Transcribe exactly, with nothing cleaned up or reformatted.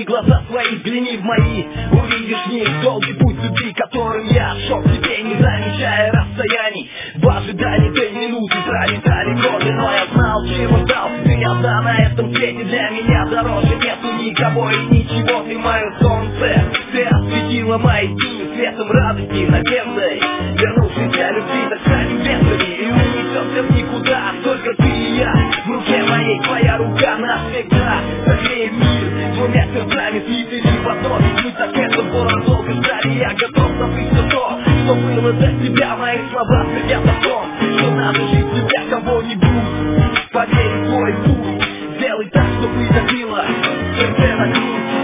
глаза свои, взгляни в мои. Увидишь в них долгий путь любви, которым я шел к тебе, не замечая расстояний. В ожидании той минуты пролетали годы, но я знал, чего ждал. Ты одна на этом свете, для меня дороже нету никого и ничего. Ты мое солнце, ты осветила мои дни светом радости, надеждой. Вернувшись я любви, так станем ветрами и унесемся в никуда. Только ты и я, в руке моей твоя рука навсегда. Согреем мир двумя сердцами, слитыми в одно. Ведь мы так этого долго ждали, я готов забыть все то, что было для тебя. Мои слова светят о том, что надо жить для кого-нибудь. Поверь в твой путь, сделай так, чтобы забило сердце на грудь.